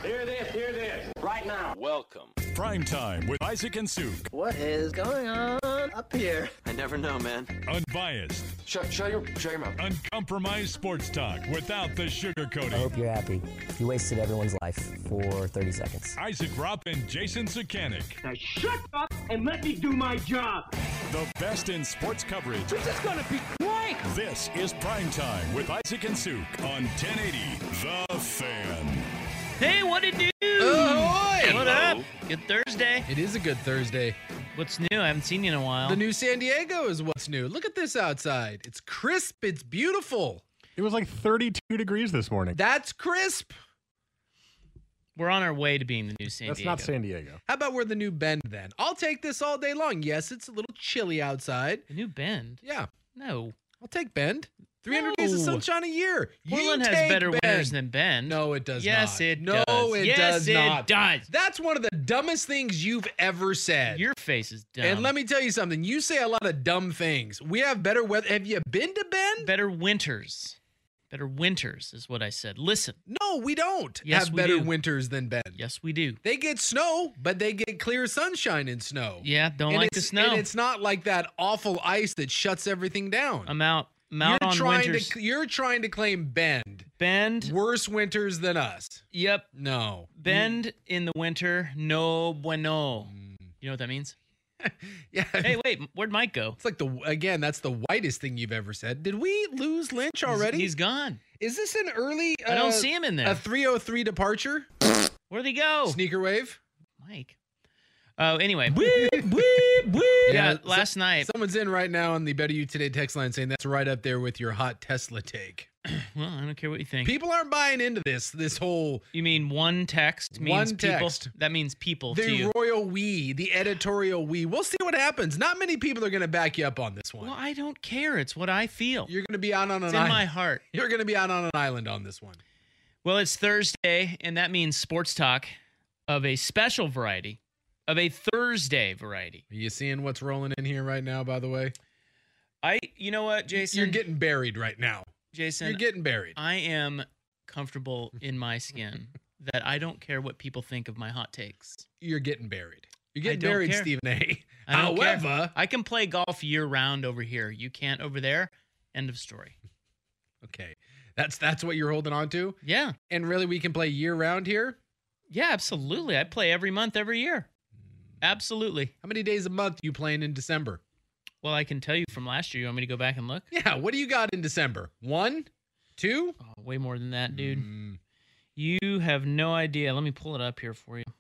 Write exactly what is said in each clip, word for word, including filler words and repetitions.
Hear this, hear this, right now. Welcome. Prime Time with Isaac and Suk. What is going on up here? I never know, man. Unbiased. Shut, shut your, shut your mouth. Uncompromised sports talk without the I sugarcoating. hope you're happy. You wasted everyone's life for thirty seconds. Isaac Rupp and Jason Sukanik. Now shut up and let me do my job. The best in sports coverage. This is gonna be great. This is Prime Time with Isaac and Suk on ten eighty The Fan. Hey, what it do? Ahoy! What up? Good Thursday. It is a good Thursday. What's new? I haven't seen you in a while. The new San Diego is what's new. Look at this outside. It's crisp. It's beautiful. It was like thirty-two degrees this morning. That's crisp. We're on our way to being the new San That's Diego. not San Diego. How about we're the new Bend then? I'll take this all day long. Yes, it's a little chilly outside. The new Bend? Yeah, No. I'll take Bend. three hundred days of No. sunshine a year. Portland You has take better Bend. winters than Bend. No, it does yes, not. it no, does. No, it yes, does it not. does. That's one of the dumbest things you've ever said. Your face is dumb. And let me tell you something. You say a lot of dumb things. We have better weather. Have you been to Bend? Better winters. Better winters is what I said. Listen. No, we don't Yes, have we better do. winters than Bend. Yes, we do. They get snow, but they get clear sunshine and snow. Yeah, don't And like the it's- snow. And it's not like that awful ice that shuts everything down. I'm out. I'm out you're on trying winters. to you're trying to claim Bend. Bend. Worse winters than us. Yep. No. Bend in the winter. No bueno. You know what that means? Yeah. Hey, wait. Where'd Mike go? It's like the again, that's the whitest thing you've ever said. Did we lose Lynch already? He's, he's gone. Is this an early uh, I don't see him in there. A three oh three departure? Where'd he go? Sneaker wave? Mike. Oh, anyway. Yeah, Yeah, last night. Someone's in right now on the Better You Today text line saying that's right up there with your hot Tesla take. Well, I don't care what you think. People aren't buying into this, this whole You mean one text means One people? text. That means people to the you. royal we, the editorial we. We'll see what happens. Not many people are going to back you up on this one. Well, I don't care. It's what I feel. You're going to be out on an It's in island. my heart. You're going to be out on an island on this one. Well, it's Thursday, and that means sports talk of a special variety, of a Thursday variety. Are you seeing what's rolling in here right now, by the way? I, you know what, Jason? You're getting buried right now. Jason, You're getting buried. I am comfortable in my skin that I don't care what people think of my hot takes. You're getting buried. You're I getting don't buried, care. Stephen A. I don't care. However, I can play golf year round over here. You can't over there. End of story. okay, that's that's what you're holding on to. Yeah. And really, we can play year round here. Yeah, absolutely. I play every month, every year. Absolutely. How many days a month you playing in December? Well, I can tell you from last year. You want me to go back and look? Yeah. What do you got in December? One, two. Oh, way more than that, dude. Mm, You have no idea. Let me pull it up here for you.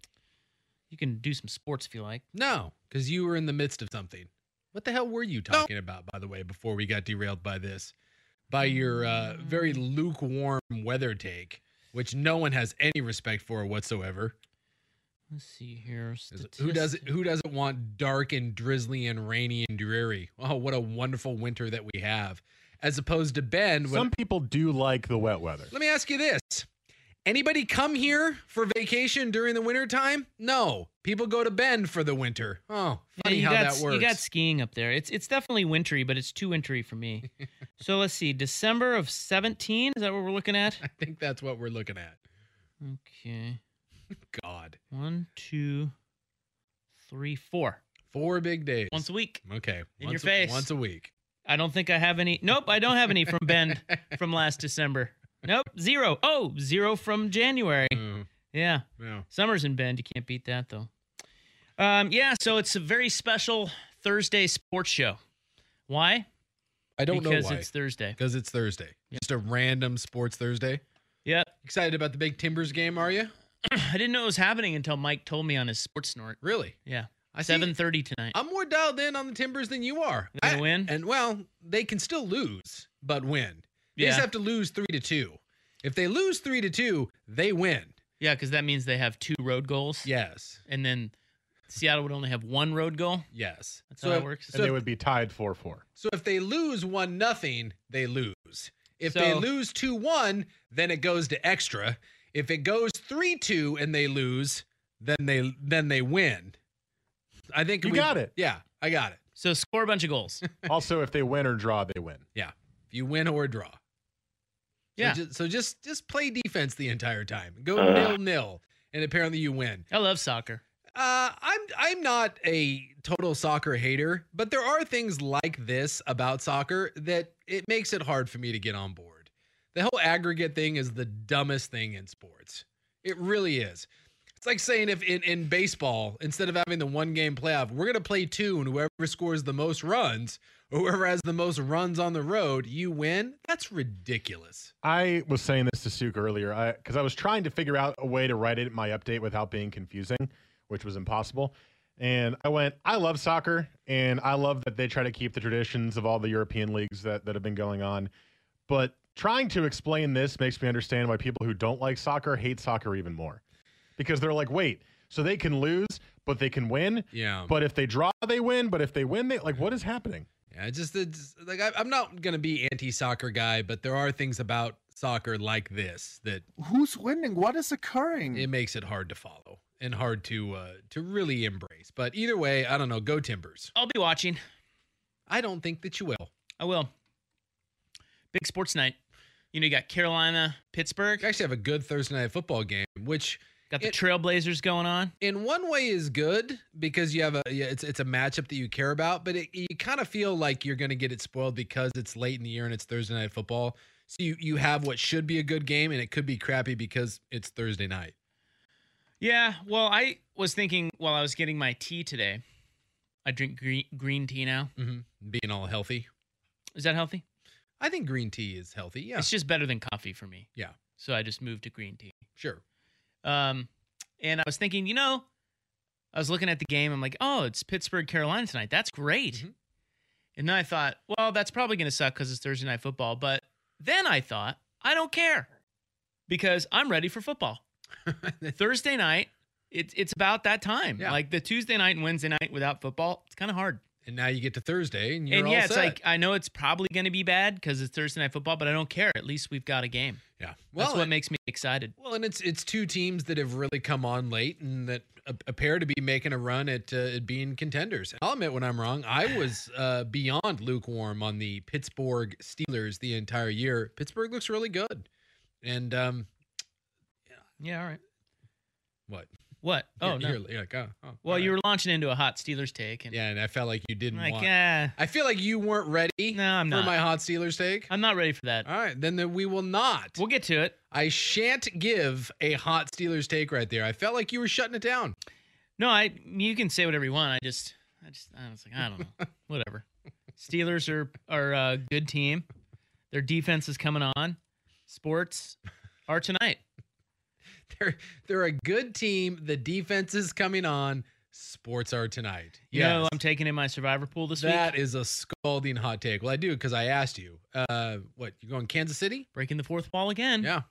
You can do some sports if you like. no, because you were in the midst of something. What the hell were you talking about, by the way, before we got derailed by this? By your uh, very lukewarm weather take, which no one has any respect for whatsoever. Let's see here. Who does it, who doesn't want dark and drizzly and rainy and dreary? Oh, what a wonderful winter that we have. As opposed to Bend. Some when, people do like the wet weather. let me ask you this. Anybody come here for vacation during the winter time? No. People go to Bend for the winter. Oh, funny you how got, that works. You got skiing up there. It's it's definitely wintry, but it's too wintry for me. So let's see. December of seventeen. Is that what we're looking at? I think that's what we're looking at. Okay. God. One, two, three, four. Four big days. Once a week. Okay. In once your a- face. Once a week. I don't think I have any. Nope, I don't have any from Bend from last December. Nope, zero. Oh, zero from January. Oh, Yeah. yeah. Summer's in Bend. You can't beat that, though. Um, yeah, so it's a very special Thursday sports show. Why? I don't because know why. it's Thursday. Because it's Thursday. Just a random sports Thursday. Yep. Excited about the big Timbers game, are you? I didn't know it was happening until Mike told me on his sports snort. Really? Yeah. I see- seven thirty tonight. I'm more dialed in on the Timbers than you are. They're gonna I- win? And, well, they can still lose, but win. They Yeah. just have to lose three to two. If they lose three to two, they win. Yeah, because that means they have two road goals. Yes. And then Seattle would only have one road goal. Yes. That's so how if, it works. And So they if, would be tied four four. so if they lose one nothing, they lose. If So- they lose two one, then it goes to extra. If it goes three two and they lose, then they then they win. I think You we- got it. Yeah, I got it. So score a bunch of goals. Also, if they win or draw, they win. Yeah. If you win or draw. Yeah. So just, so just just play defense the entire time. Go Uh. nil nil, and apparently you win. I love soccer. Uh, I'm I'm not a total soccer hater, but there are things like this about soccer that it makes it hard for me to get on board. The whole aggregate thing is the dumbest thing in sports. It really is. It's like saying if in, in baseball, instead of having the one game playoff, we're going to play two, and whoever scores the most runs or whoever has the most runs on the road, you win. That's ridiculous. I was saying this to Suk earlier because I, I was trying to figure out a way to write it in my update without being confusing, which was impossible. And I went, I love soccer, and I love that they try to keep the traditions of all the European leagues that, that have been going on. But trying to explain this makes me understand why people who don't like soccer hate soccer even more. Because they're like, wait, so they can lose, but they can win? Yeah. But if they draw, they win. But if they win, they like, what is happening? Yeah, it's just it's, like I, I'm not gonna be anti-soccer guy, but there are things about soccer like this that Who's winning? What is occurring? it makes it hard to follow and hard to uh, to really embrace. But either way, I don't know. Go Timbers. I'll be watching. I don't think that you will. I will. Big sports night. You know, you got Carolina, Pittsburgh. You actually have a good Thursday night football game, which Got the it- Trailblazers going on. in one way is good because you have a yeah, it's it's a matchup that you care about, but it, you kind of feel like you're going to get it spoiled because it's late in the year and it's Thursday night football. So you you have what should be a good game and it could be crappy because it's Thursday night. Yeah, well, I was thinking while I was getting my tea today, I drink green, green tea now. Mm-hmm. Being all healthy, Is that healthy? I think green tea is healthy. Yeah, It's just better than coffee for me. yeah, So I just moved to green tea. sure. Um, and I was thinking, you know, I was looking at the game. I'm like, oh, it's Pittsburgh, Carolina tonight. That's great. Mhm. And then I thought, well, that's probably going to suck because it's Thursday night football. But then I thought, I don't care because I'm ready for football. Thursday night, it's it's about that time. Yeah. Like the Tuesday night and Wednesday night without football, it's kind of hard. And now you get to Thursday and you're and all yeah, it's set. like I know it's probably going to be bad because it's Thursday night football, but I don't care. At least we've got a game. yeah. That's Well, what and- makes me excited. Well, and it's it's two teams that have really come on late and that a- appear to be making a run at, uh, at being contenders. I'll admit when I'm wrong. I was uh, beyond lukewarm on the Pittsburgh Steelers the entire year. Pittsburgh looks really good. And um, Yeah, all right. what? What? Oh, You're- no. you're, you're like, oh, oh, Well, all you right. were launching into a hot Steelers take, and Yeah, and I felt like you didn't I'm like, want. eh, I feel like you weren't ready No, I'm for not. my hot Steelers take. I'm not ready for that. All right, then, then we will not. We'll get to it. I shan't give a hot Steelers take right there. I felt like you were shutting it down. No, I. You can say whatever you want. I just, I just, I was like, I don't know, whatever. Steelers are are a good team. Their defense is coming on. Sports are tonight. They're they're a good team. The defense is coming on. Sports are tonight. You Yes. know, I'm taking in my survivor pool this That week. is a scalding hot take. Well, I do because I asked you. Uh, what you going Kansas City? Breaking the fourth wall again. Yeah.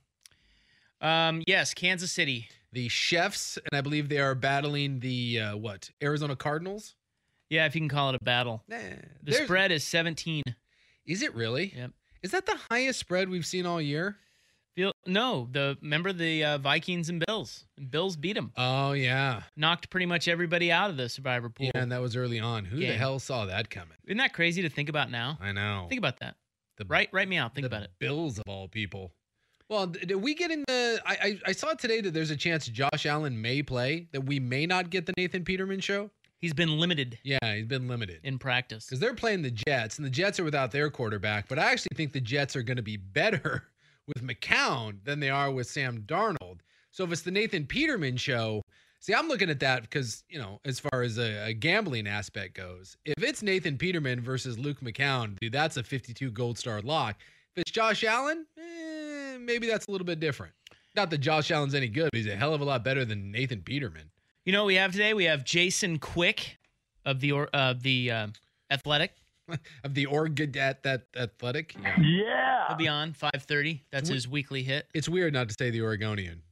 Um. Yes, Kansas City. The Chefs, and I believe they are battling the uh, what Arizona Cardinals. Yeah, if you can call it a battle. Nah, The there's- spread is seventeen. Is it really? Yep. Is that the highest spread we've seen all year? Feel no. The remember the uh, Vikings and Bills. And Bills beat them. Oh yeah. Knocked pretty much everybody out of the survivor pool. Yeah, and that was early on. Who the Game. hell saw that coming? Isn't that crazy to think about now? I know. Think about that. the Right, write me out. Think the about it. Bills of all people. Well, d- did we get in the? I, I I saw today that there's a chance Josh Allen may play. That we may not get the Nathan Peterman show. He's been limited Yeah, he's been limited in practice. because they're playing the Jets, and the Jets are without their quarterback. But I actually think the Jets are going to be better with McCown than they are with Sam Darnold. So if it's the Nathan Peterman show, see, I'm looking at that because, you know, as far as a, a gambling aspect goes, if it's Nathan Peterman versus Luke McCown, dude, that's a fifty-two gold star lock. If it's Josh Allen, eh, maybe that's a little bit different. Not that Josh Allen's any good, but he's a hell of a lot better than Nathan Peterman. You know what we have today? We have Jason Quick of the or uh, the uh, Athletic. Of the Oregon at that athletic. Yeah. Yeah. He'll be on five thirty. That's his weekly hit. It's weird not to say the Oregonian,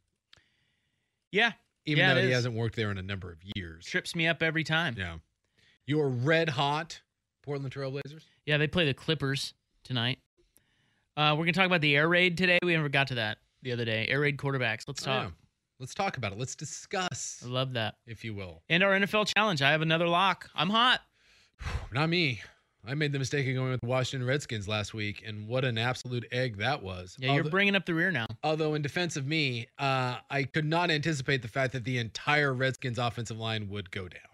Yeah, even Yeah, though it he is. hasn't worked there in a number of years. trips me up every time. Yeah. Your red hot Portland Trailblazers. Yeah, they play the Clippers tonight. Uh, we're gonna talk about the air raid today. We never got to that the other day. Air raid quarterbacks. Let's Oh, talk. yeah. Let's talk about it. Let's discuss, I love that. if you will. And our N F L challenge. I have another lock. I'm hot. Not me. I made the mistake of going with the Washington Redskins last week, and what an absolute egg that was. Yeah, you're although, bringing up the rear now. Although in defense of me, uh, I could not anticipate the fact that the entire Redskins offensive line would go down.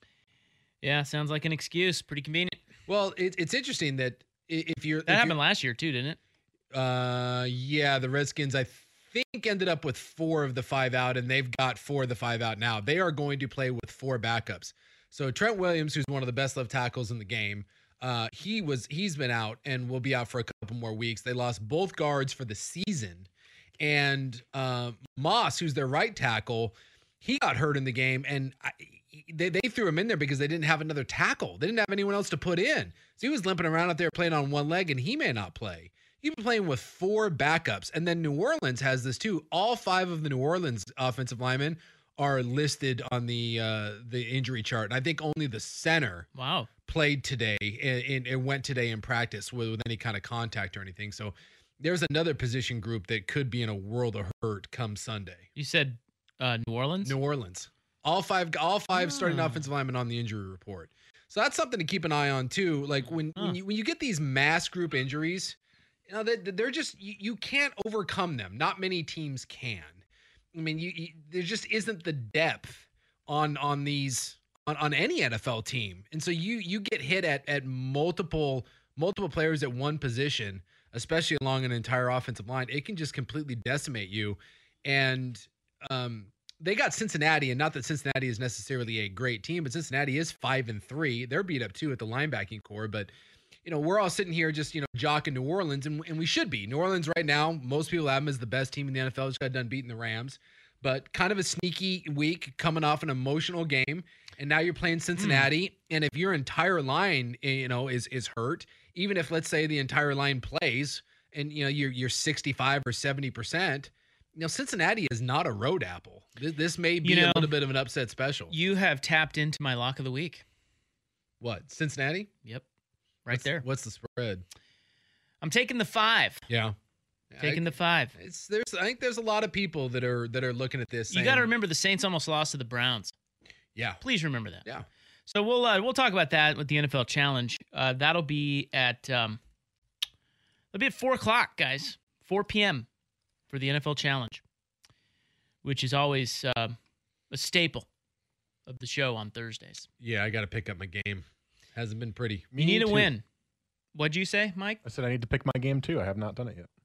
Yeah, sounds like an excuse. Pretty convenient. Well, it, it's interesting that i- if you're... That if happened you're, last year, too, didn't it? Uh, yeah, the Redskins, I think, ended up with four of the five out, and they've got four of the five out now. They are going to play with four backups. So Trent Williams, who's one of the best left tackles in the game, uh, he was he's been out and will be out for a couple more weeks. They lost both guards for the season, and uh, Moss, who's their right tackle, he got hurt in the game, and I, they they threw him in there because they didn't have another tackle. They didn't have anyone else to put in, so he was limping around out there playing on one leg, and he may not play. You've been playing with four backups, and then New Orleans has this too. All five of the New Orleans offensive linemen are listed on the uh, the injury chart, and I think only the center wow played today and, and went today in practice with, with any kind of contact or anything. So there's another position group that could be in a world of hurt come Sunday. You said uh, New Orleans? New Orleans. All five all five Oh. starting offensive linemen on the injury report. So that's something to keep an eye on too. Like when Huh. when you when you get these mass group injuries, you know, they, they're just you, you can't overcome them. Not many teams can. I mean, you, you there just isn't the depth on on these on, on any N F L team, and so you you get hit at at multiple multiple players at one position, especially along an entire offensive line. It can just completely decimate you. And um, they got Cincinnati, and not that Cincinnati is necessarily a great team, but Cincinnati is five and three. They're beat up too at the linebacking core, but. You know, we're all sitting here just, you know, jocking New Orleans, and, and we should be. New Orleans right now, most people have them as the best team in the N F L. Just got done beating the Rams. But kind of a sneaky week coming off an emotional game. And now you're playing Cincinnati. Mm. And if your entire line, you know, is is hurt, even if, let's say, the entire line plays and, you know, you're, you're sixty-five or seventy percent, you know, Cincinnati is not a road apple. This, this may be You know, a little bit of an upset special. You have tapped into my lock of the week. What, Cincinnati? Yep. Right what's, there. What's the spread? I'm taking the five. Yeah. Taking I, the five. It's there's I think there's a lot of people that are that are looking at this. You got to remember the Saints almost lost to the Browns. Yeah. Please remember that. Yeah. So we'll uh, we'll talk about that with the N F L Challenge. Uh, that'll be at um, it'll be at four o'clock, guys. four p.m. for the N F L Challenge, which is always uh, a staple of the show on Thursdays. Yeah, I got to pick up my game. Hasn't been pretty. You need a too. win. What'd you say, Mike? I said I need to pick my game too. I have not done it yet.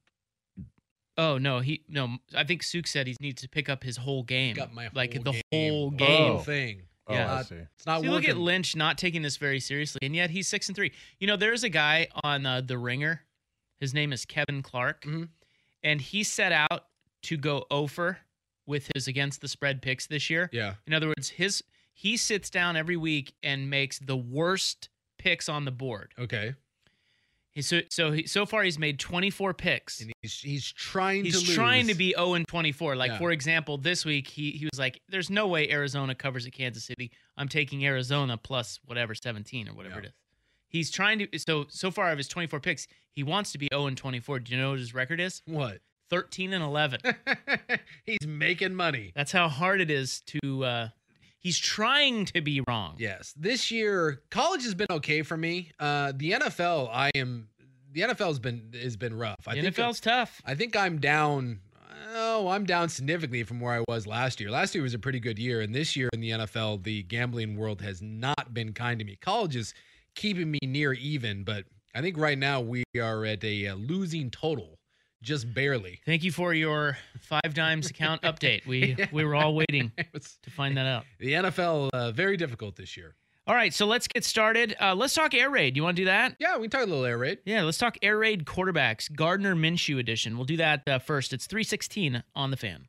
Oh no, he no. I think Suk said he needs to pick up his whole game, Got my like whole the game. whole The game. whole thing. Oh, Yeah. I see. It's not See, look at working. Lynch not taking this very seriously, and yet he's six and three. You know, there's a guy on uh, The Ringer. His name is Kevin Clark, Mhm. and he set out to go over with his against the spread picks this year. Yeah. In other words, his he sits down every week and makes the worst picks on the board. Okay. He, so so he, so far he's made twenty-four picks. And he's he's trying He's to lose. trying to be oh and twenty-four. Like, Yeah. for example, this week he he was like, there's no way Arizona covers at Kansas City. I'm taking Arizona plus whatever, seventeen or whatever Yeah. it is. He's trying to so so far of his twenty-four picks, he wants to be oh and twenty-four. Do you know what his record is? What? thirteen and eleven. He's making money. That's how hard it is to uh he's trying to be wrong. Yes. This year, college has been okay for me. Uh, the N F L, I am. The N F L has been has been rough. I The think N F L's tough. I think I'm down. Oh, I'm down significantly from where I was last year. Last year was a pretty good year, and this year in the N F L, the gambling world has not been kind to me. College is keeping me near even, but I think right now we are at a, uh losing total, just barely. Thank you for your Five Dimes account update. We we were all waiting It's- to find that out. the N F L uh, very difficult this year. All right, so let's get started. Uh, let's talk air raid. You want to do that? Yeah, we can talk a little air raid. Yeah, let's talk air raid quarterbacks, Gardner Minshew edition. We'll do that uh, first. It's three sixteen on the Fan.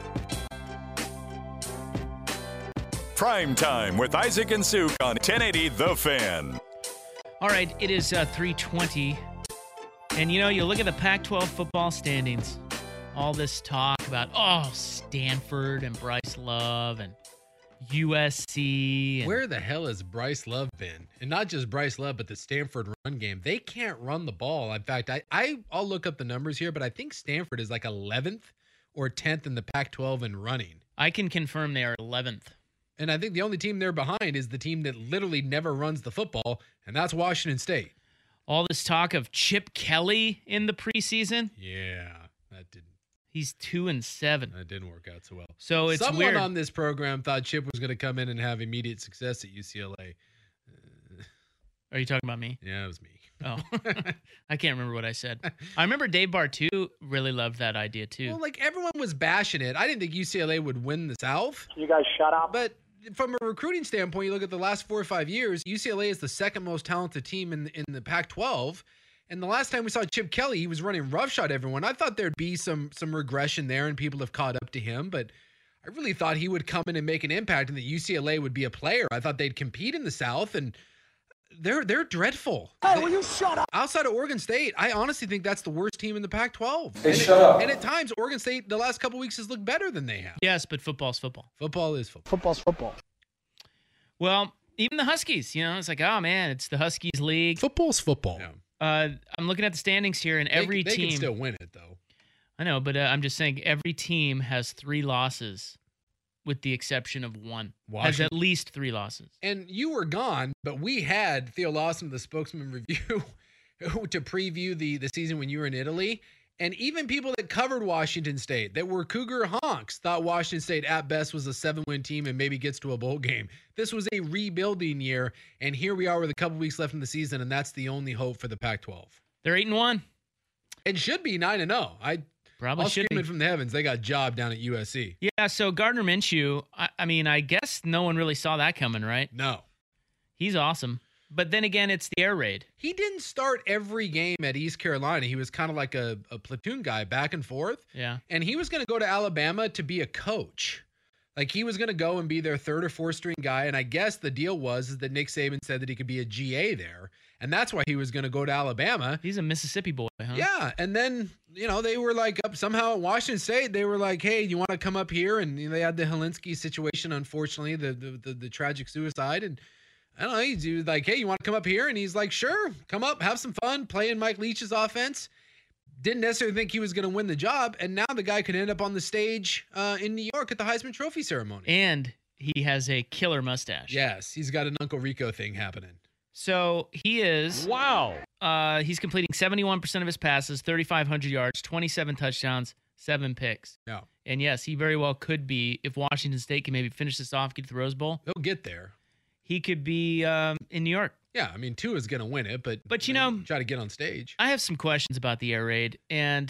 Prime Time with Isaac and Suk on ten eighty The Fan. All right, it is uh, three twenty. And, you know, you look at the Pac twelve football standings, all this talk about, oh, Stanford and Bryce Love and U S C. And Where the hell has Bryce Love been? And not just Bryce Love, but the Stanford run game. They can't run the ball. In fact, I, I, I'll look up the numbers here, but I think Stanford is like eleventh or tenth in the Pac twelve in running. I can confirm they are eleventh. And I think the only team they're behind is the team that literally never runs the football, and that's Washington State. All this talk of Chip Kelly in the preseason. Yeah, that didn't. He's two and seven. That didn't work out so well. So it's Someone weird. on this program thought Chip was going to come in and have immediate success at U C L A. Uh, Are you talking about me? yeah, it was me. Oh, I can't remember what I said. I remember Dave Bartu really loved that idea too. Well, like everyone was bashing it. I didn't think U C L A would win the South. You guys shut up. But from a recruiting standpoint, you look at the last four or five years, U C L A is the second most talented team in in the Pac twelve. And the last time we saw Chip Kelly, he was running roughshod everyone. I thought there'd be some some regression there, and people have caught up to him. But I really thought he would come in and make an impact, and that U C L A would be a player. I thought they'd compete in the South, and they're they're dreadful. Hey, will you shut up? Outside of Oregon State, I honestly think that's the worst team in the Pac twelve. Hey, and shut it, up. And at times, Oregon State, the last couple weeks, has looked better than they have. Yes, but football's football. Football is football. Football's football. Well, even the Huskies, you know, it's like, oh man, it's the Huskies league. Football's football. Yeah. Uh, I'm looking at the standings here, and every they, they team. can still win it, though. I know, but uh, I'm just saying every team has three losses, with the exception of one. Has Washington- at least three losses. And you were gone, but we had Theo Lawson of the Spokesman Review to preview the, the season when you were in Italy. And even people that covered Washington State, that were Cougar honks, thought Washington State at best was a seven-win team and maybe gets to a bowl game. This was a rebuilding year, and here we are with a couple weeks left in the season, and that's the only hope for the Pac twelve. They're eight and one. It should be nine and zero. I Probably I'll should scream be. it from the heavens. They got job down at U S C. Yeah, so Gardner Minshew, I, I mean, I guess no one really saw that coming, right? No. He's awesome. But then again, it's the air raid. He didn't start every game at East Carolina. He was kind of like a, a platoon guy back and forth. Yeah. And he was going to go to Alabama to be a coach. Like he was going to go and be their third or fourth string guy. And I guess the deal was is that Nick Saban said that he could be a G A there. And that's why he was going to go to Alabama. He's a Mississippi boy, huh? Yeah. And then, you know, they were like up somehow at Washington State. They were like, hey, you want to come up here? And you know, they had the Helinski situation, unfortunately, the, the, the, the tragic suicide. And I don't know, he was like, hey, you want to come up here? And he's like, sure, come up, have some fun, play in Mike Leach's offense. Didn't necessarily think he was going to win the job. And now the guy could end up on the stage uh, in New York at the Heisman Trophy ceremony. And he has a killer mustache. Yes, he's got an Uncle Rico thing happening. So he is. Wow. Uh, he's completing seventy-one percent of his passes, thirty-five hundred yards, twenty-seven touchdowns, seven picks. Yeah. And yes, he very well could be, if Washington State can maybe finish this off, get to the Rose Bowl. They'll get there. He could be um, in New York. Yeah, I mean, two is going to win it, but But, you know, try to get on stage. I have some questions about the air raid and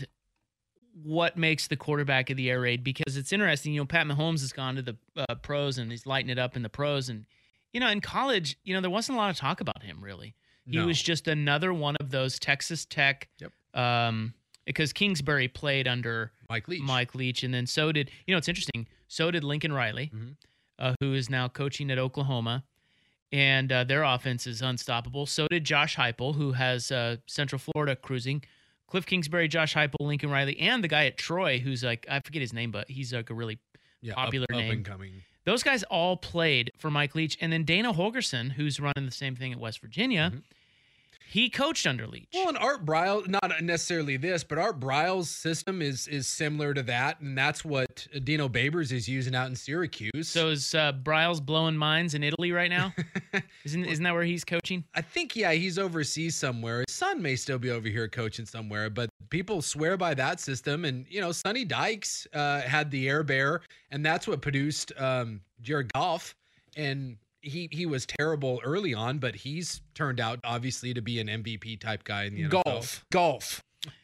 what makes the quarterback of the air raid, because it's interesting. You know, Pat Mahomes has gone to the uh, pros and he's lighting it up in the pros. And, you know, in college, you know, there wasn't a lot of talk about him, really. He No. was just another one of those Texas Tech, Yep. um, because Kingsbury played under Mike Leach. Mike Leach. And then so did, you know, it's interesting. So did Lincoln Riley, Mhm. uh, who is now coaching at Oklahoma. And uh, their offense is unstoppable. So did Josh Heupel, who has uh, Central Florida cruising. Cliff Kingsbury, Josh Heupel, Lincoln Riley, and the guy at Troy, who's like, I forget his name, but he's like a really yeah, popular up, name. Up and coming. Those guys all played for Mike Leach. And then Dana Holgerson, who's running the same thing at West Virginia, Mhm. he coached under Leach. Well, and Art Briles, not necessarily this, but Art Briles' system is is similar to that, and that's what Dino Babers is using out in Syracuse. So is uh, Briles blowing minds in Italy right now? isn't, isn't that where he's coaching? I think, yeah, he's overseas somewhere. His son may still be over here coaching somewhere, but people swear by that system. And, you know, Sonny Dykes uh, had the Air Bear, and that's what produced um, Jared Goff. And he he was terrible early on, but he's turned out, obviously, to be an M V P type guy in the N F L. Golf. Golf.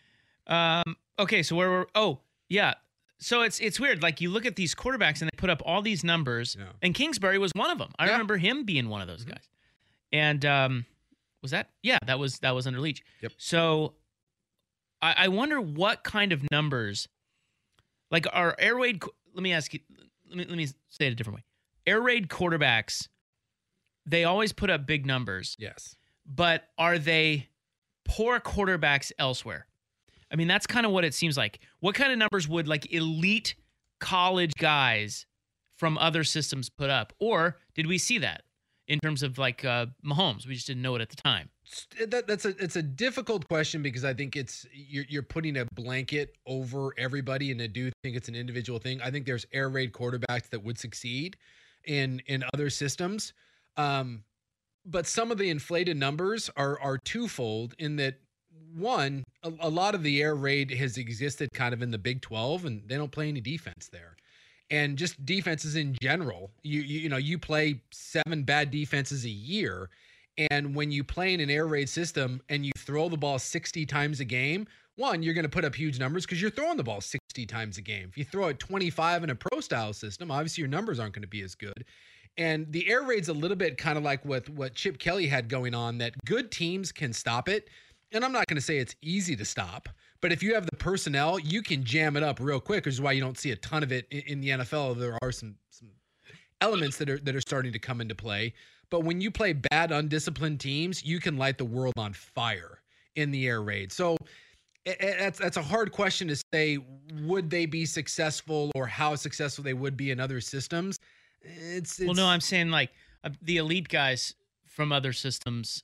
Um, okay, so where were, oh, yeah. So it's it's weird. Like, you look at these quarterbacks and they put up all these numbers, Yeah. and Kingsbury was one of them. I Yeah. remember him being one of those guys. And um, was that? Yeah, that was that was under Leach. Yep. So I, I wonder what kind of numbers, like, are air raid. qu- Let me ask you. Let me let me say it a different way. Air raid quarterbacks, they always put up big numbers, Yes. but are they poor quarterbacks elsewhere? I mean, that's kind of what it seems like. What kind of numbers would like elite college guys from other systems put up? Or did we see that in terms of like uh, Mahomes? We just didn't know it at the time. That, that's a it's a difficult question because I think it's you're you're putting a blanket over everybody, and I do think it's an individual thing. I think there's air raid quarterbacks that would succeed, in in other systems. Um, but some of the inflated numbers are are twofold in that, one, a, a lot of the air raid has existed kind of in the Big twelve, and they don't play any defense there. And just defenses in general, you, you you know, you play seven bad defenses a year. And when you play in an air raid system and you throw the ball sixty times a game, one, you're going to put up huge numbers because you're throwing the ball sixty times a game. If you throw it twenty-five in a pro style system, obviously your numbers aren't going to be as good. And the air raid's a little bit kind of like what, what Chip Kelly had going on, that good teams can stop it. And I'm not going to say it's easy to stop, but if you have the personnel, you can jam it up real quick, which is why you don't see a ton of it in, in the N F L. There are some, some elements that are that are starting to come into play. But when you play bad, undisciplined teams, you can light the world on fire in the air raid. So it, it, that's that's a hard question to say. Would they be successful, or how successful they would be in other systems? It's, it's well, no, I'm saying like uh, the elite guys from other systems.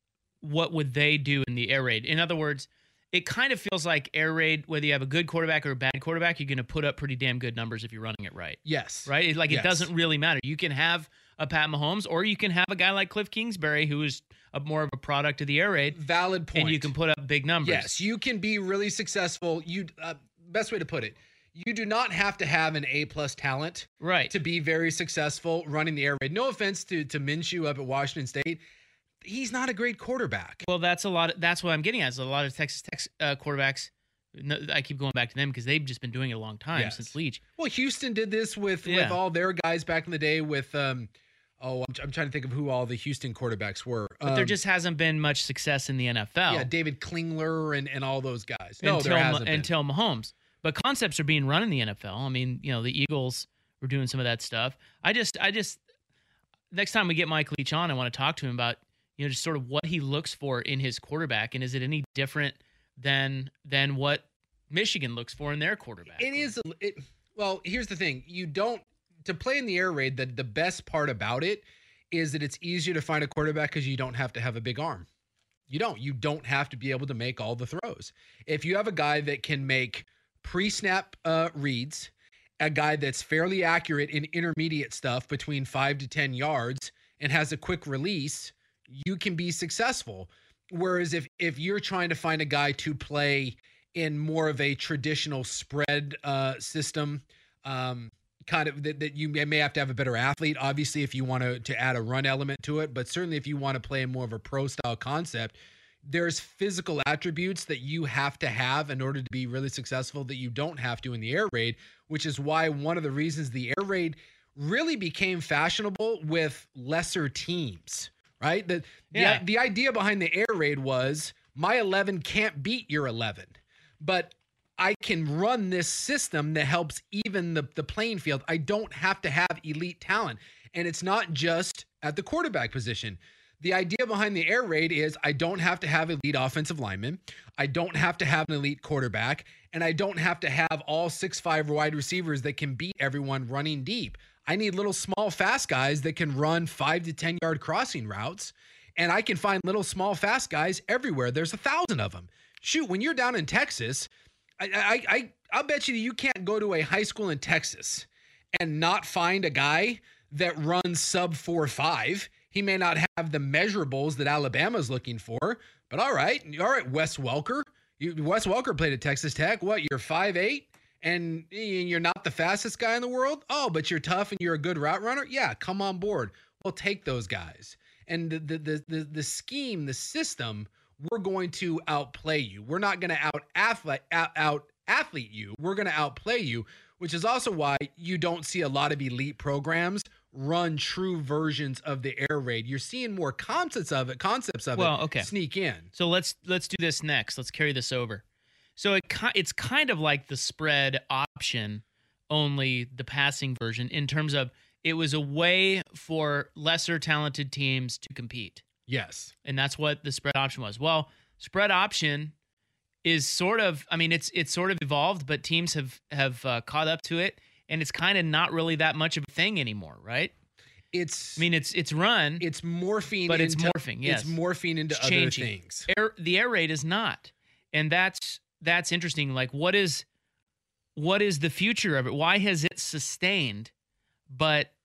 What would they do in the air raid? In other words, it kind of feels like air raid, whether you have a good quarterback or a bad quarterback, you're going to put up pretty damn good numbers if you're running it right. Yes. Right? It, like yes. It doesn't really matter. You can have a Pat Mahomes, or you can have a guy like Cliff Kingsbury, who is a, more of a product of the air raid. Valid point. And you can put up big numbers. Yes, you can be really successful. You uh, best way to put it, you do not have to have an A-plus talent right. to be very successful running the air raid. No offense to, to Minshew up at Washington State. He's not a great quarterback. Well, that's a lot. Of, that's what I'm getting at. Is a lot of Texas Tech uh, quarterbacks. No, I keep going back to them because they've just been doing it a long time yes. since Leach. Well, Houston did this with yeah. with all their guys back in the day. With um, oh, I'm, I'm trying to think of who all the Houston quarterbacks were. But um, there just hasn't been much success in the N F L. Yeah, David Klingler and, and all those guys. No, until, there hasn't been. Until Mahomes. But concepts are being run in the N F L. I mean, you know, the Eagles were doing some of that stuff. I just, I just, next time we get Mike Leach on, I want to talk to him about, you know, just sort of what he looks for in his quarterback, and is it any different than than what Michigan looks for in their quarterback? It is. A, it, well, here's the thing: you don't to play in the air raid. The the best part about it is that it's easier to find a quarterback because you don't have to have a big arm. You don't. You don't have to be able to make all the throws. If you have a guy that can make pre-snap uh, reads, a guy that's fairly accurate in intermediate stuff between five to ten yards, and has a quick release, you can be successful. Whereas if if you're trying to find a guy to play in more of a traditional spread uh, system, um, kind of that, that you may have to have a better athlete, obviously, if you want to to add a run element to it. But certainly if you want to play in more of a pro style concept, there's physical attributes that you have to have in order to be really successful that you don't have to in the air raid, which is why one of the reasons the air raid really became fashionable with lesser teams. Right? The, yeah. the the idea behind the air raid was my eleven can't beat your eleven, but I can run this system that helps even the, the playing field. I don't have to have elite talent. And it's not just at the quarterback position. The idea behind the air raid is I don't have to have elite offensive linemen. I don't have to have an elite quarterback. And I don't have to have all six five wide receivers that can beat everyone running deep. I need little small fast guys that can run five to ten yard crossing routes. And I can find little small fast guys everywhere. There's a thousand of them. Shoot, when you're down in Texas, I, I, I, I'll bet you you can't go to a high school in Texas and not find a guy that runs sub four five. He may not have the measurables that Alabama's looking for, but all right. All right, Wes Welker. You, Wes Welker played at Texas Tech. What, you're five eight? And you're not the fastest guy in the world? Oh, but you're tough and you're a good route runner? Yeah, come on board. We'll take those guys. And the the the the, the scheme, the system, we're going to outplay you. We're not going to out athlete out, out athlete you. We're going to outplay you, which is also why you don't see a lot of elite programs run true versions of the air raid. You're seeing more concepts of it, concepts of well, it okay. sneak in. So let's let's do this next. Let's carry this over. So it it's kind of like the spread option, only the passing version, in terms of it was a way for lesser talented teams to compete. Yes. And that's what the spread option was. Well, spread option is sort of, I mean, it's it's sort of evolved, but teams have, have uh, caught up to it, and it's kind of not really that much of a thing anymore, right? It's, I mean, it's it's run. It's morphing but into, it's morphing, yes. It's morphing into it's other changing. things. Air, the air raid is not. And that's that's interesting. Like, what is what is the future of it? Why has it sustained? But,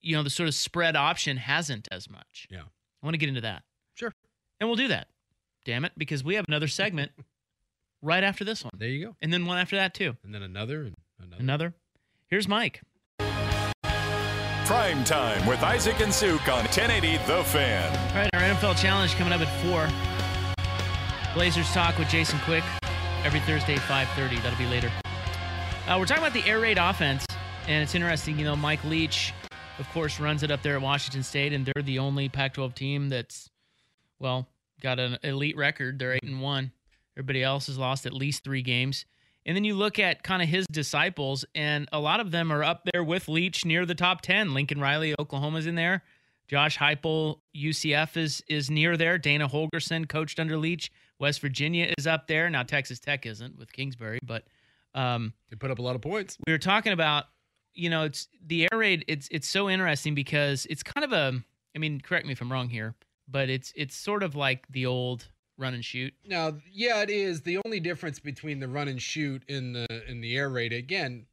you know, the sort of spread option hasn't as much. Yeah. I want to get into that. Sure. And we'll do that. Damn it, because we have another segment right after this one. There you go. And then one after that, too. And then another and another. Another. Here's Mike. Prime Time with Isaac and Suk on ten eighty The Fan. All right, our N F L Challenge coming up at four. Blazers Talk with Jason Quick every Thursday, five thirty. That'll be later. Uh, we're talking about the air raid offense, and it's interesting. You know, Mike Leach, of course, runs it up there at Washington State, and they're the only Pac twelve team that's, well, got an elite record. They're eight and one. Everybody else has lost at least three games. And then you look at kind of his disciples, and a lot of them are up there with Leach near the top ten. Lincoln Riley, Oklahoma's in there. Josh Heupel, U C F is is near there. Dana Holgorsen coached under Leach. West Virginia is up there. Now Texas Tech isn't with Kingsbury, but um, they put up a lot of points. We were talking about, you know, it's the air raid. It's it's so interesting because it's kind of a. I mean, correct me if I'm wrong here, but it's it's sort of like the old run and shoot. Now, yeah, it is. The only difference between the run and shoot in the in the air raid, again,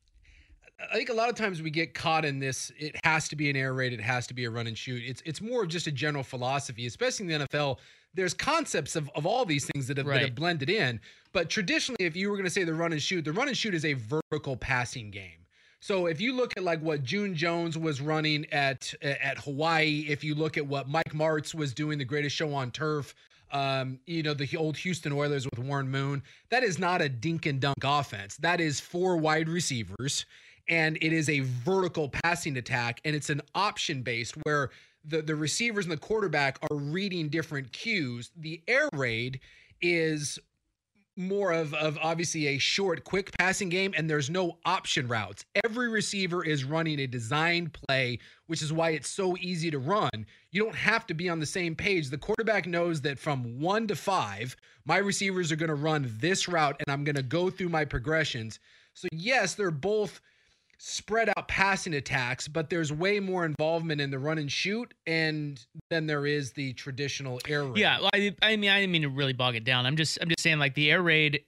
I think a lot of times we get caught in this. It has to be an air raid. It has to be a run and shoot. It's it's more of just a general philosophy, especially in the N F L. There's concepts of, of all these things that have, right. that have blended in. But traditionally, if you were going to say the run and shoot, the run and shoot is a vertical passing game. So if you look at like what June Jones was running at at Hawaii, if you look at what Mike Martz was doing, the Greatest Show on Turf, um, you know, the old Houston Oilers with Warren Moon, that is not a dink and dunk offense. That is four wide receivers, and it is a vertical passing attack, and it's an option based where the, the receivers and the quarterback are reading different cues. The air raid is more of, of obviously a short, quick passing game, and there's no option routes. Every receiver is running a designed play, which is why it's so easy to run. You don't have to be on the same page. The quarterback knows that from one to five, my receivers are going to run this route, and I'm going to go through my progressions. So yes, they're both spread out passing attacks, but there's way more involvement in the run and shoot and than there is the traditional air raid. Yeah, well, I, I mean, I didn't mean to really bog it down. I'm just, I'm just saying, like the air raid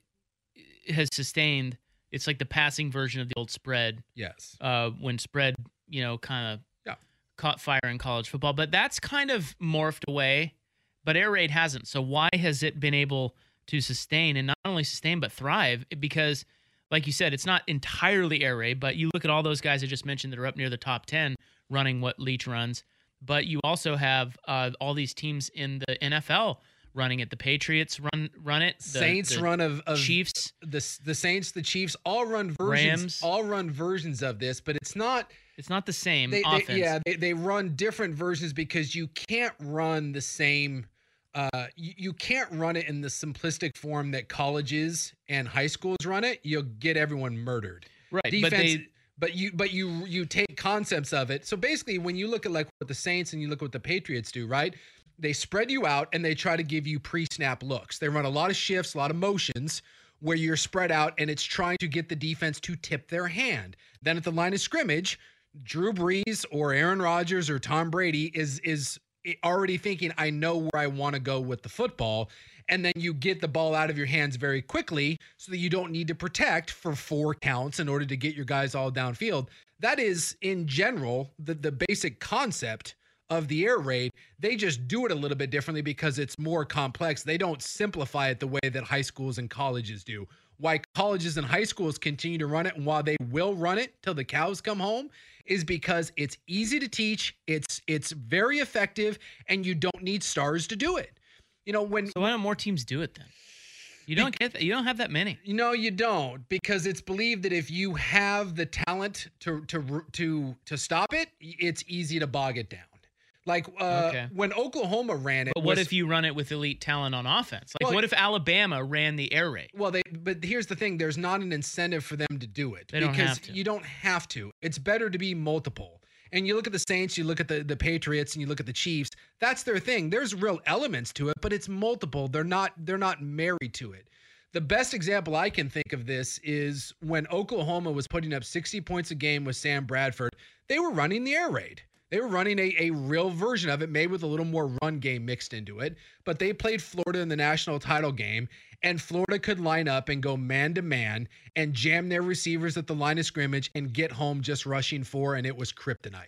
has sustained. It's like the passing version of the old spread. Yes. Uh, when spread, you know, kind of yeah. caught fire in college football, but that's kind of morphed away. But air raid hasn't. So why has it been able to sustain and not only sustain but thrive? Because, like you said, it's not entirely air raid, but you look at all those guys I just mentioned that are up near the top ten running what Leach runs. But you also have uh, all these teams in the N F L running it. The Patriots run run it. The, Saints the run of, of Chiefs. The the Saints, the Chiefs, all run versions. Rams. All run versions of this, but it's not. It's not the same They, offense. they, yeah, they, they run different versions because you can't run the same. Uh, you, you can't run it in the simplistic form that colleges and high schools run it. You'll get everyone murdered. Right, Defense, but they, but you but you you take concepts of it. So basically, when you look at like what the Saints and you look at what the Patriots do, right? They spread you out and they try to give you pre-snap looks. They run a lot of shifts, a lot of motions where you're spread out, and it's trying to get the defense to tip their hand. Then at the line of scrimmage, Drew Brees or Aaron Rodgers or Tom Brady is is already thinking, I know where I want to go with the football. And then you get the ball out of your hands very quickly so that you don't need to protect for four counts in order to get your guys all downfield. That is, in general, the, the basic concept of the air raid. They just do it a little bit differently because it's more complex. They don't simplify it the way that high schools and colleges do. Why colleges and high schools continue to run it, and while they will run it till the cows come home, is because it's easy to teach, it's it's very effective, and you don't need stars to do it. You know, when so why don't more teams do it then? You don't get that. You don't have that many. No, you don't, because it's believed that if you have the talent to to to to stop it, it's easy to bog it down. Like uh, okay. when Oklahoma ran it. But what was, if you run it with elite talent on offense? Like, well, what if Alabama ran the air raid? Well, they. But here's the thing: there's not an incentive for them to do it they because don't have to. you don't have to. It's better to be multiple. And you look at the Saints, you look at the the Patriots, and you look at the Chiefs. That's their thing. There's real elements to it, but it's multiple. They're not. They're not married to it. The best example I can think of this is when Oklahoma was putting up sixty points a game with Sam Bradford. They were running the air raid. They were running a, a real version of it, made with a little more run game mixed into it. But they played Florida in the national title game, and Florida could line up and go man-to-man and jam their receivers at the line of scrimmage and get home just rushing four, and it was kryptonite.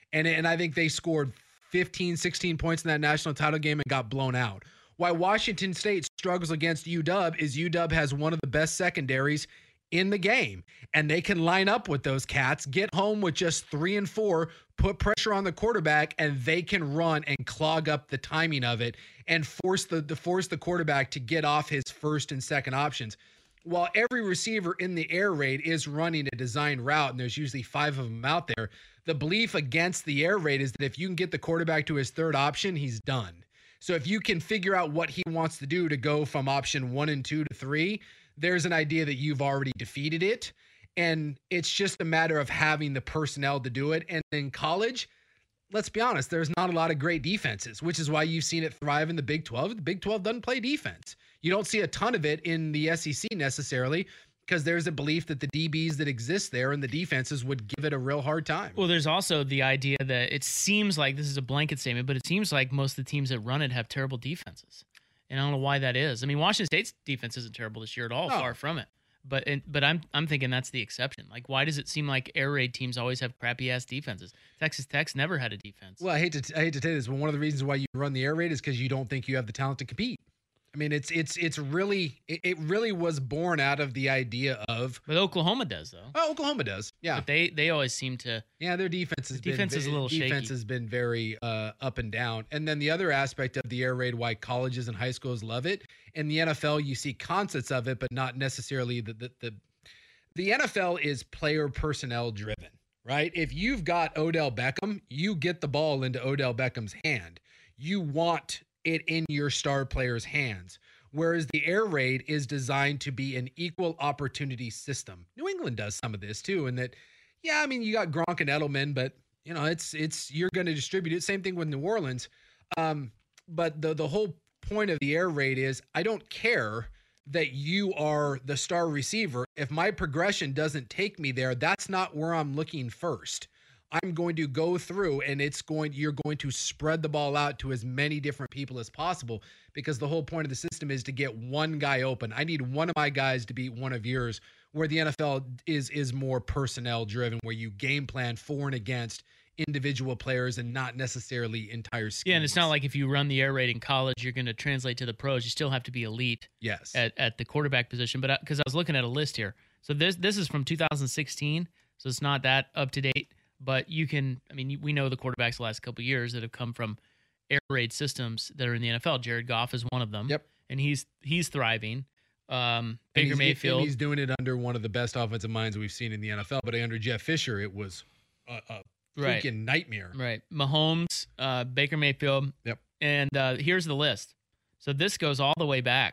And, and I think they scored fifteen, sixteen points in that national title game and got blown out. Why Washington State struggles against U W is U W has one of the best secondaries in the game, and they can line up with those cats, get home with just three and four, put pressure on the quarterback, and they can run and clog up the timing of it and force the, the force the quarterback to get off his first and second options. While every receiver in the air raid is running a designed route, and there's usually five of them out there, the belief against the air raid is that if you can get the quarterback to his third option, he's done. So if you can figure out what he wants to do to go from option one and two to three, there's an idea that you've already defeated it. And it's just a matter of having the personnel to do it. And in college, let's be honest, there's not a lot of great defenses, which is why you've seen it thrive in the Big twelve. The Big twelve doesn't play defense. You don't see a ton of it in the S E C necessarily, because there's a belief that the D Bs that exist there and the defenses would give it a real hard time. Well, there's also the idea that it seems like, this is a blanket statement, but it seems like most of the teams that run it have terrible defenses. And I don't know why that is. I mean, Washington State's defense isn't terrible this year at all, No. far from it. But and, but I'm I'm thinking that's the exception. Like, why does it seem like air raid teams always have crappy ass defenses? Texas Tech's never had a defense. Well, I hate to I hate to tell you this, but one of the reasons why you run the air raid is because you don't think you have the talent to compete. I mean, it's it's it's really it, it really was born out of the idea of. But Oklahoma does, though. Oh, Oklahoma does, yeah. But they they always seem to. Yeah, their defense has The defense been, is a little defense shaky. has been very uh, up and down. And then the other aspect of the air raid, why colleges and high schools love it. In the N F L, you see concepts of it, but not necessarily the the the, the N F L is player personnel driven, right? If you've got Odell Beckham, you get the ball into Odell Beckham's hand. You want it in your star player's hands. Whereas the air raid is designed to be an equal opportunity system. New England does some of this too, and that, yeah, I mean, you got Gronk and Edelman, but you know, it's it's you're going to distribute it. Same thing with New Orleans. Um, but the the whole point of the air raid is I don't care that you are the star receiver. If my progression doesn't take me there, that's not where I'm looking first. I'm going to go through and it's going, you're going to spread the ball out to as many different people as possible, because the whole point of the system is to get one guy open. I need one of my guys to beat one of yours, where the N F L is, is more personnel driven, where you game plan for and against individual players and not necessarily entire schemes. Yeah, and it's not like if you run the air raid in college, you're going to translate to the pros. You still have to be elite. Yes. At, at the quarterback position. But because I, I was looking at a list here. So this this is from two thousand sixteen, so it's not that up to date. But you can, I mean, we know the quarterbacks the last couple of years that have come from air raid systems that are in the N F L. Jared Goff is one of them. Yep. And he's he's thriving. Um, Baker and he's, Mayfield. And he's doing it under one of the best offensive minds we've seen in the N F L. But under Jeff Fisher, it was a, a freaking Right. nightmare. Right. Mahomes, uh, Baker Mayfield. Yep. And uh, here's the list. So this goes all the way back.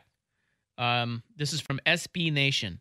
Um, this is from S B Nation.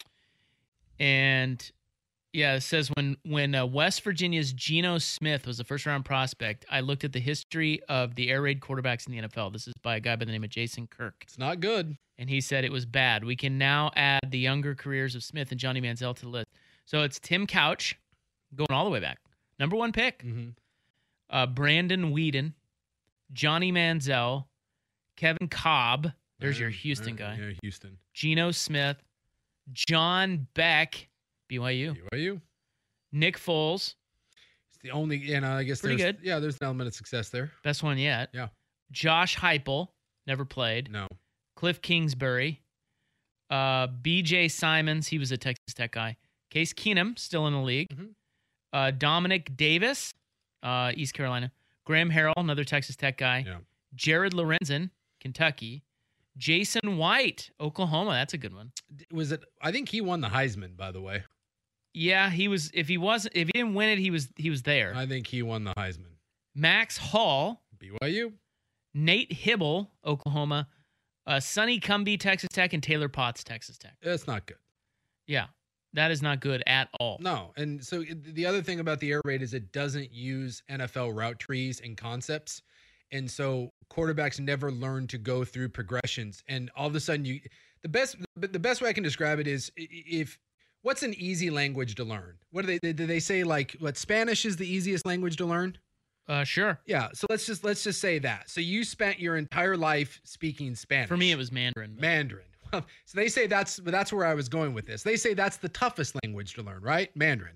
And yeah, it says when when uh, West Virginia's Geno Smith was the first round prospect, I looked at the history of the air raid quarterbacks in the N F L. This is by a guy by the name of Jason Kirk. It's not good. And he said it was bad. We can now add the younger careers of Smith and Johnny Manziel to the list. So it's Tim Couch, going all the way back. Number one pick. Mm-hmm. Uh, Brandon Whedon, Johnny Manziel, Kevin Cobb. There's your Houston guy. Yeah, Houston. Geno Smith, John Beck, B Y U. B Y U. Nick Foles. It's the only, you know, I guess Pretty there's, good. Yeah, there's an element of success there. Best one yet. Yeah. Josh Heupel, never played. No. Cliff Kingsbury. Uh, B J Simons, he was a Texas Tech guy. Case Keenum, still in the league. Mhm. Uh, Dominic Davis, uh, East Carolina. Graham Harrell, another Texas Tech guy. Yeah. Jared Lorenzen, Kentucky. Jason White, Oklahoma. That's a good one. Was it? I think he won the Heisman, by the way. Yeah, he was. If he wasn't, if he didn't win it, he was. He was there. I think he won the Heisman. Max Hall, B Y U. Nate Hibble, Oklahoma. Uh, Sonny Cumbie, Texas Tech, and Taylor Potts, Texas Tech. That's not good. Yeah, that is not good at all. No. And so the other thing about the air raid is it doesn't use N F L route trees and concepts. And so quarterbacks never learn to go through progressions. And all of a sudden you, the best, the best way I can describe it is if, what's an easy language to learn? What do they, do they say like what Spanish is the easiest language to learn? Uh, sure. Yeah. So let's just, let's just say that. So you spent your entire life speaking Spanish. For me, it was Mandarin. but- Mandarin. So they say that's, that's where I was going with this. They say that's the toughest language to learn, right? Mandarin.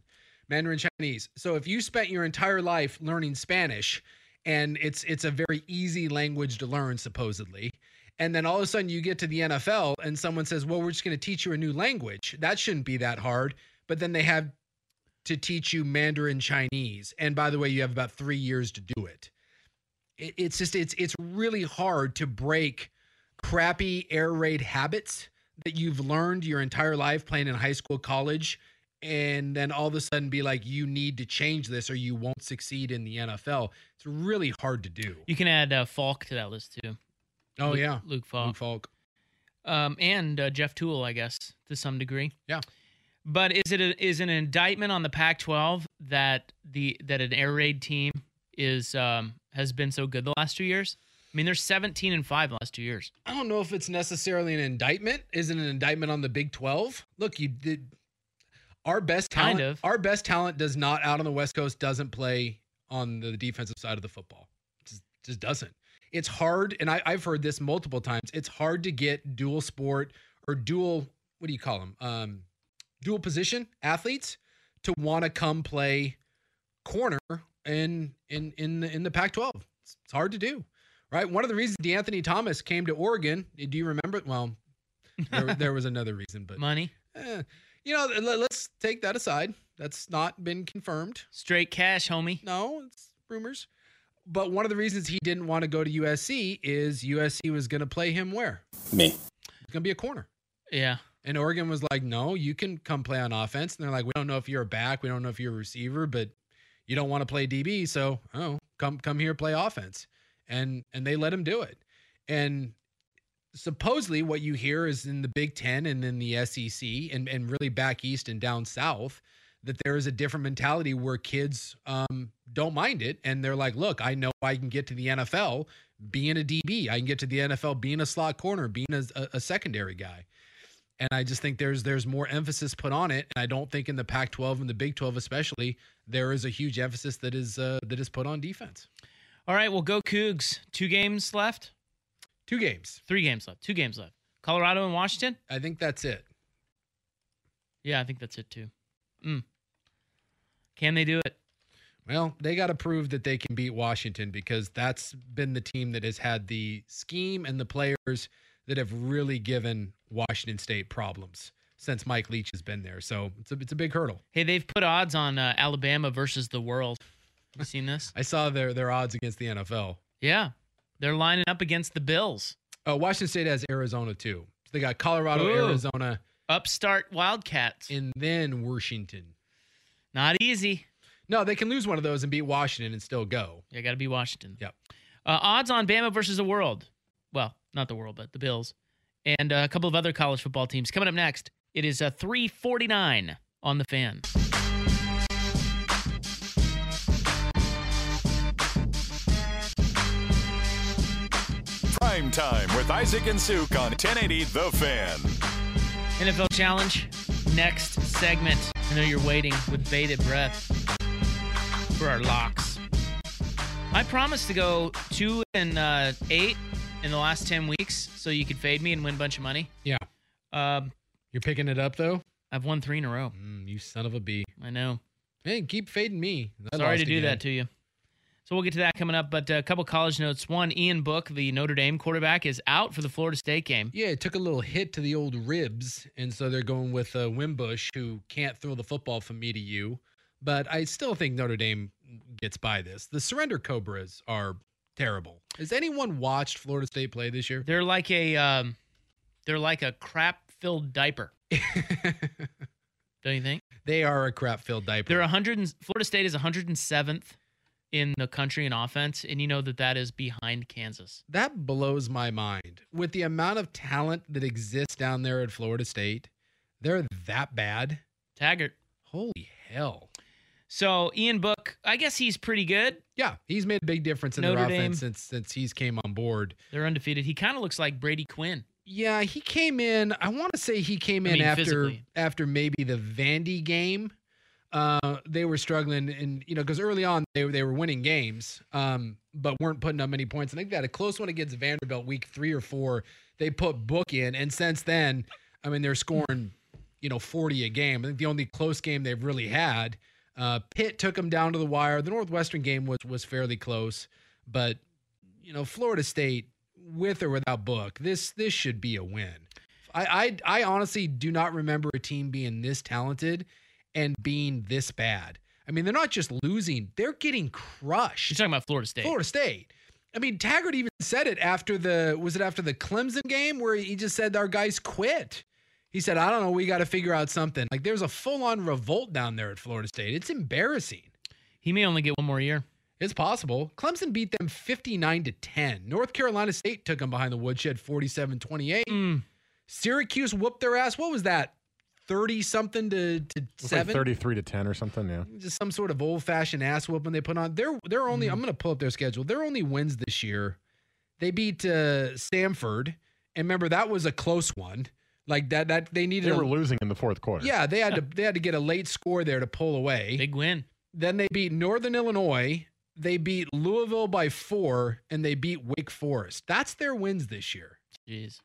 Mandarin Chinese. So if you spent your entire life learning Spanish, and it's it's a very easy language to learn, supposedly, and then all of a sudden you get to the N F L and someone says, well, we're just going to teach you a new language. That shouldn't be that hard. But then they have to teach you Mandarin Chinese. And by the way, you have about three years to do it. it it's just, it's it's really hard to break crappy air raid habits that you've learned your entire life playing in high school, college, and then all of a sudden be like, you need to change this or you won't succeed in the N F L. It's really hard to do. You can add uh, Falk to that list too. Oh, Luke, yeah. Luke Falk. Luke Falk. Um, and uh, Jeff Toole, I guess, to some degree. Yeah. But is it a, is it an indictment on the Pac twelve that the that an air raid team is um, has been so good the last two years? I mean, they're seventeen and five the last two years. I don't know if it's necessarily an indictment. Is it an indictment on the Big twelve? Look, you did our best talent. Kind of. Our best talent does not out on the West Coast doesn't play on the defensive side of the football. It just, just doesn't. It's hard, and I, I've heard this multiple times. It's hard to get dual sport or dual. What do you call them? Um, dual position athletes to want to come play corner in in in the, in the Pac twelve. It's, it's hard to do. Right. One of the reasons DeAnthony Thomas came to Oregon, do you remember? Well, there, there was another reason, but money. Eh, you know, let's take that aside. That's not been confirmed. Straight cash, homie. No, it's rumors. But one of the reasons he didn't want to go to U S C is U S C was going to play him where? Me. It's going to be a corner. Yeah. And Oregon was like, no, you can come play on offense. And they're like, we don't know if you're a back. We don't know if you're a receiver, but you don't want to play D B. So, oh, come come here, play offense. And and they let him do it. And supposedly what you hear is in the Big Ten and in the S E C and, and really back east and down south, that there is a different mentality where kids um, don't mind it. And they're like, look, I know I can get to the N F L being a D B. I can get to the N F L being a slot corner, being a, a, a secondary guy. And I just think there's there's more emphasis put on it. And I don't think in the Pac twelve and the Big twelve especially, there is a huge emphasis that is uh, that is put on defense. All right, well, go Cougs. Two games left? Two games. Three games left. Two games left. Colorado and Washington? I think that's it. Yeah, I think that's it too. Mm. Can they do it? Well, they got to prove that they can beat Washington because that's been the team that has had the scheme and the players that have really given Washington State problems since Mike Leach has been there. So it's a, it's a big hurdle. Hey, they've put odds on uh, Alabama versus the world. You seen this? I saw their their odds against the N F L. Yeah. They're lining up against the Bills. Oh, Washington State has Arizona too. So they got Colorado, Ooh. Arizona. Upstart Wildcats. And then Washington. Not easy. No, they can lose one of those and beat Washington and still go. Yeah, got to be Washington. Yep. Uh, odds on Bama versus the world. Well, not the world, but the Bills. And uh, a couple of other college football teams. Coming up next, it is uh, three forty-nine on the Fan. Prime Time with Isaac and Suk on ten eighty The Fan. N F L Challenge, next segment. I know you're waiting with bated breath for our locks. I promised to go two and uh, eight in the last ten weeks so you could fade me and win a bunch of money. Yeah. Um, You're picking it up, though? I've won three in a row. Mm, you son of a bee. I know. Hey, keep fading me. I Sorry lost to do again. that to you. So we'll get to that coming up, but a couple college notes. One, Ian Book, the Notre Dame quarterback, is out for the Florida State game. Yeah, it took a little hit to the old ribs, and so they're going with uh, Wimbush, who can't throw the football from me to you. But I still think Notre Dame gets by this. The Surrender Cobras are terrible. Has anyone watched Florida State play this year? They're like a, um, they're like a crap-filled diaper. Don't you think? They are a crap-filled diaper. They're one hundred. And, Florida State is one hundred seventh in the country in offense, and you know that that is behind Kansas. That blows my mind. With the amount of talent that exists down there at Florida State, they're that bad. Taggart. Holy hell. So Ian Book, I guess he's pretty good. Yeah, he's made a big difference in Notre their Dame. offense since since he's came on board. They're undefeated. He kind of looks like Brady Quinn. Yeah, he came in. I want to say he came I in mean, after physically. after maybe the Vandy game. Uh, they were struggling, and you know, because early on they they were winning games, um, but weren't putting up many points. I think they had a close one against Vanderbilt week three or four. They put Book in, and since then, I mean, they're scoring, you know, forty a game. I think the only close game they've really had Uh, Pitt took them down to the wire. The Northwestern game was was fairly close, but you know, Florida State, with or without Book, this this should be a win. I I, I honestly do not remember a team being this talented and being this bad. I mean, they're not just losing; they're getting crushed. You're talking about Florida State. Florida State. I mean, Taggart even said it after the was it after the Clemson game where he just said our guys quit. He said, I don't know, we got to figure out something. Like, there's a full-on revolt down there at Florida State. It's embarrassing. He may only get one more year. It's possible. Clemson beat them fifty-nine to ten. North Carolina State took them behind the woodshed forty-seven twenty-eight. Mm. Syracuse whooped their ass. What was that? thirty-something to, to seven? Like thirty-three to ten or something, yeah. Just some sort of old-fashioned ass whooping they put on. They're, they're only, mm. I'm going to pull up their schedule. Their only wins this year, they beat uh, Stanford. And remember, that was a close one. Like that, that they needed. They were a, losing in the fourth quarter. Yeah, they had to. They had to get a late score there to pull away. Big win. Then they beat Northern Illinois. They beat Louisville by four, and they beat Wake Forest. That's their wins this year. Jeez.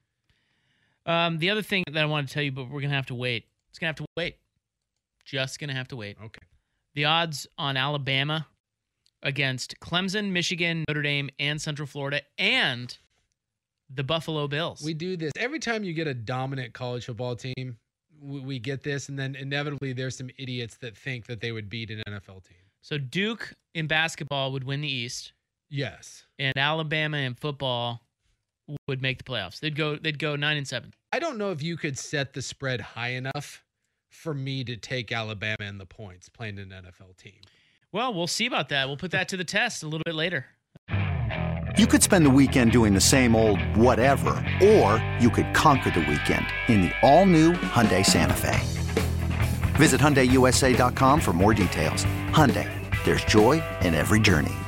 Um, the other thing that I want to tell you, but we're gonna have to wait. It's gonna have to wait. Just gonna have to wait. Okay. The odds on Alabama against Clemson, Michigan, Notre Dame, and Central Florida, and the Buffalo Bills. We do this every time you get a dominant college football team. We, we get this, and then inevitably there's some idiots that think that they would beat an N F L team. So Duke in basketball would win the East. Yes. And Alabama in football would make the playoffs. They'd go. They'd go nine and seven. I don't know if you could set the spread high enough for me to take Alabama in the points playing an N F L team. Well, we'll see about that. We'll put that to the test a little bit later. You could spend the weekend doing the same old whatever, or you could conquer the weekend in the all-new Hyundai Santa Fe. Visit Hyundai U S A dot com for more details. Hyundai, there's joy in every journey.